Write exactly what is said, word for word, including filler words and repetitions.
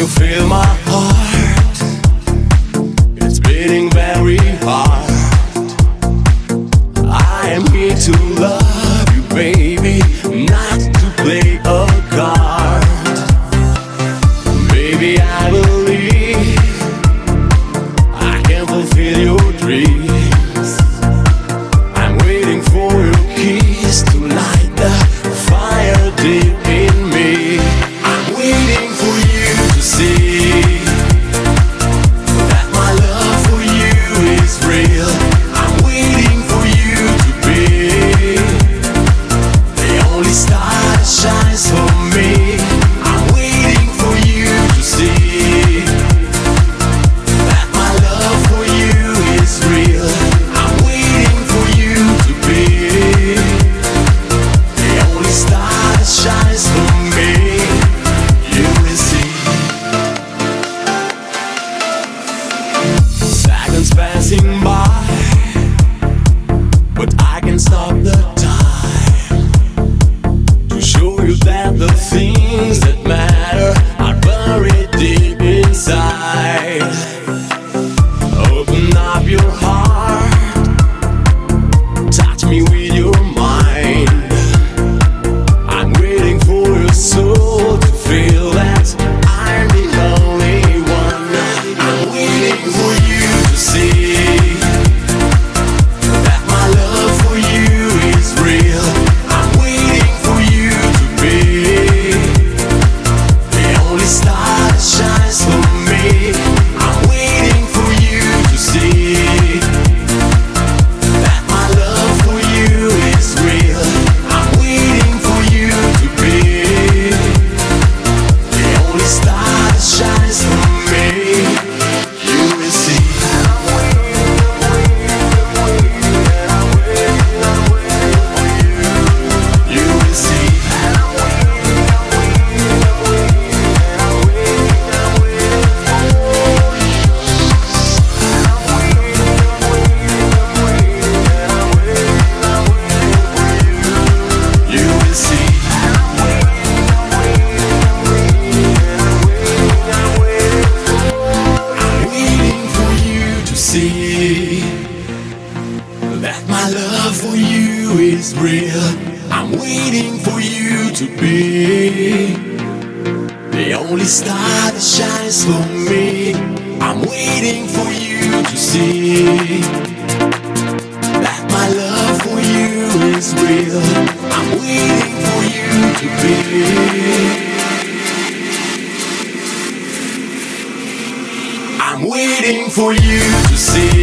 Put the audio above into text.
you feel my heart? It's beating very hard. I am here to love you, baby, not to play a card. Baby, I believe I can fulfill your dreams. I'm waiting for your kiss to light the fire deep in me. I'm waiting for you to see that my love for you is real. I'm waiting for you to be the only star that shines for me. I'm waiting for you to see that my love for you is real. I'm waiting for you to be the only star that shines for me. You will see. Seconds passing by, but I can stop the time to show you that the things that matter are buried deep inside. Open up your heart, touch me with your mind. I'm waiting for your soul to feel that I'm the only one. I'm waiting for you to see that my love for you is real. I'm waiting for you to be the only star that shines for me. I'm waiting for you to see that my love for you is real. I'm waiting for you to be the only star that shines for me. You will see. You will see. You will see. I'm waiting for you to see that my love for you is real. I'm waiting for you to be the only star that shines for me. I'm waiting for you to see that my love for you is real. I'm waiting for you to be. I'm waiting for you to see